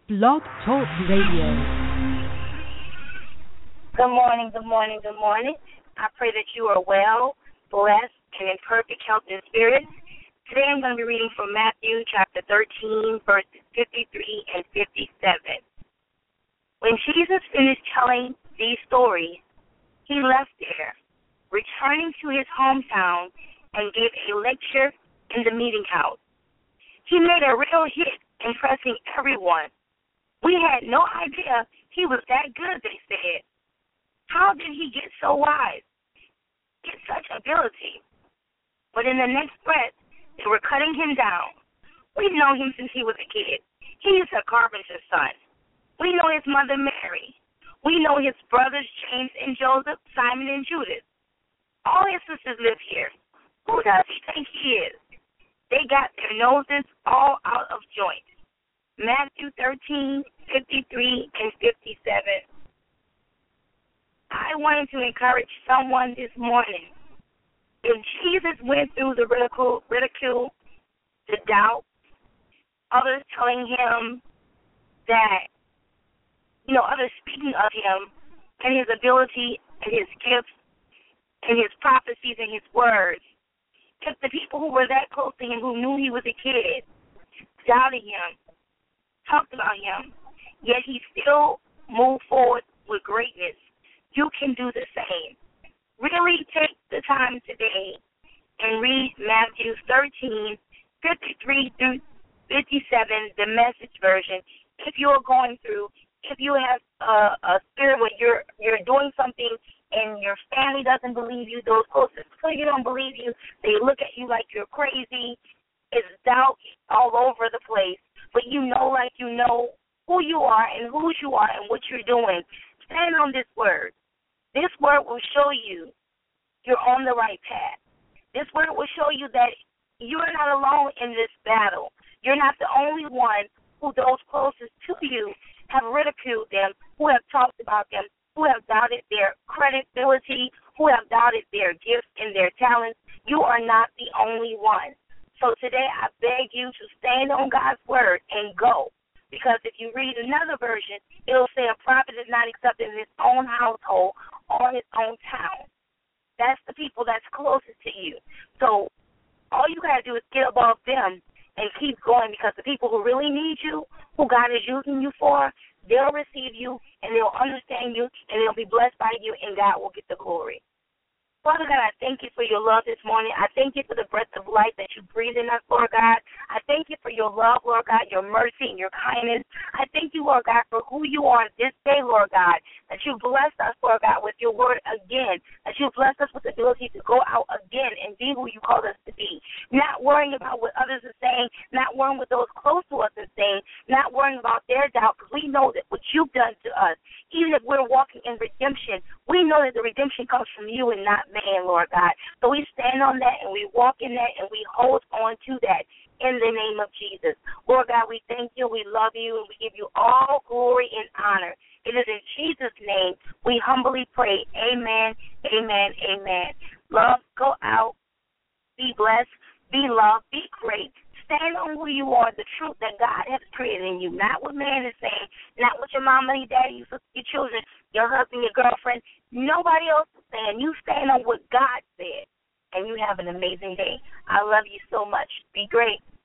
Blog Talk Radio. Good morning, good morning, good morning. I pray that you are well, blessed, and in perfect health and spirit. Today I'm going to be reading from Matthew chapter 13, verses 53 and 57. When Jesus finished telling these stories, he left there, returning to his hometown, and gave a lecture in the meeting house. He made a real hit, impressing everyone. We had no idea he was that good, they said. How did he get so wise, get such ability? But in the next breath, they were cutting him down. We've known him since he was a kid. He's a carpenter's son. We know his mother, Mary. We know his brothers, James and Joseph, Simon and Judas. All his sisters live here. Who does he think he is? They got their noses all out of joint. Matthew 13, 53 and 57. I wanted to encourage someone this morning. If Jesus went through the ridicule, the doubt, others telling him that, others speaking of him and his ability and his gifts and his prophecies and his words, if the people who were that close to him, who knew he was a kid, doubted him, talked about him, yet he still moved forward with greatness, you can do the same. Really take the time today and read Matthew 13, 53 through 57, the Message version. If you're going through, if you have a spirit where you're doing something and your family doesn't believe you, those closest to you don't believe you, they look at you like you're crazy, it's doubt all over the place, but you know who you are and whose you are and what you're doing. Stand on this word. This word will show you you're on the right path. This word will show you that you're not alone in this battle. You're not the only one who those closest to you have ridiculed them, who have talked about them, who have doubted their credibility, who have doubted their gifts and their talents. You are not the only one. So today I beg you to stand on God's word and go. Because if you read another version, it'll say a prophet is not accepted in his own household or his own town. That's the people that's closest to you. So all you got to do is get above them and keep going, because the people who really need you, who God is using you for, they'll receive you and they'll understand you and they'll be blessed by you, and God will get the glory. Father God, I thank you for your love this morning. I thank you for the breath of life that you breathe in us, Lord God. I thank you for your love, Lord God, your mercy and your kindness. I thank you, Lord God, for who you are this day, Lord God, that you blessed us, Lord God, with your word again, that you blessed us with the ability to go out again and be who you called us to be, not worrying about what others are saying, not worrying what those close to us are saying, not worrying about their doubt, because we know that what you've done to us, even if we're walking in redemption, we know that the redemption comes from you and not man, Lord God. So we stand on that and we walk in that and we hold on to that in the name of Jesus. Lord God, we thank you, we love you, and we give you all glory and honor. It is in Jesus' name we humbly pray. Amen, amen, amen. Love, go out, be blessed, be loved, be great. Stand on who you are, the truth that God has created in you, not what man is saying, not what your mama, your daddy, your children, your husband, your girlfriend, nobody else is saying. You stand on what God said, and you have an amazing day. I love you so much. Be great.